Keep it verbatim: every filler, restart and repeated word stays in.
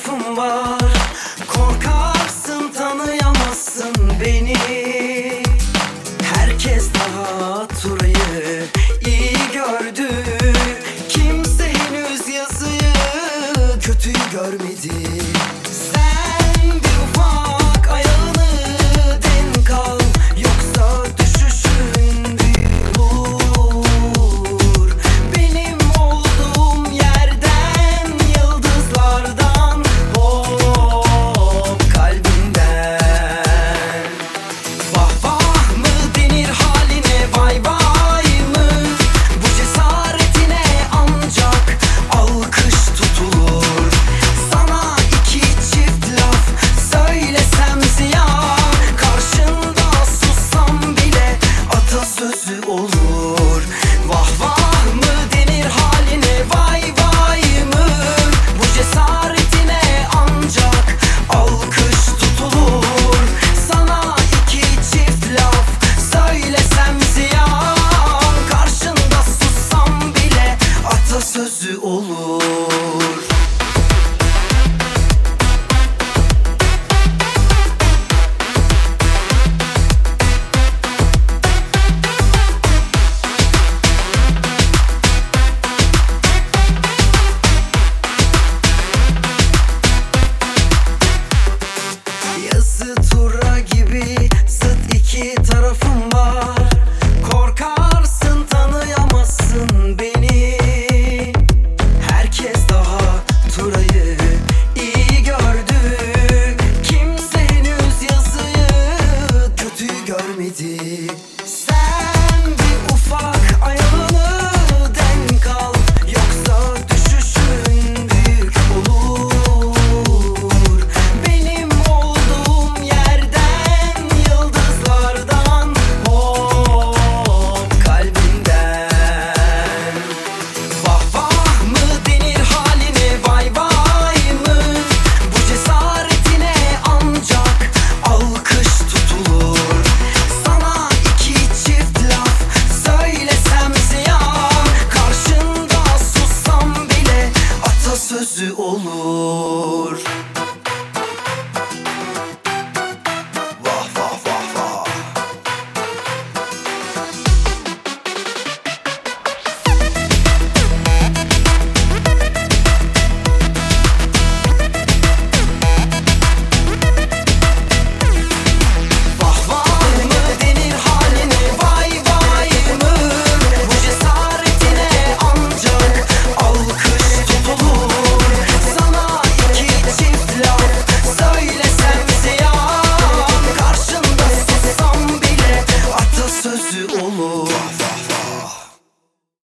lafım var. Korkarsın, tanıyamazsın beni. Herkes daha Turay'ı iyi gördü. Kimse henüz yazıyı, kötüyü görmedi. Sen bir ufak ayağını denk al, yoksa düşüşün büyük olur. Benim olduğum yerden, yıldızlardan, hop kalbimden. Vah vah mı denir haline, vay vay mı? Bu cesaretine ancak alkış tutulur. Sana iki çift laf söylesem ziyan, karşında sussam bile atasözü olur.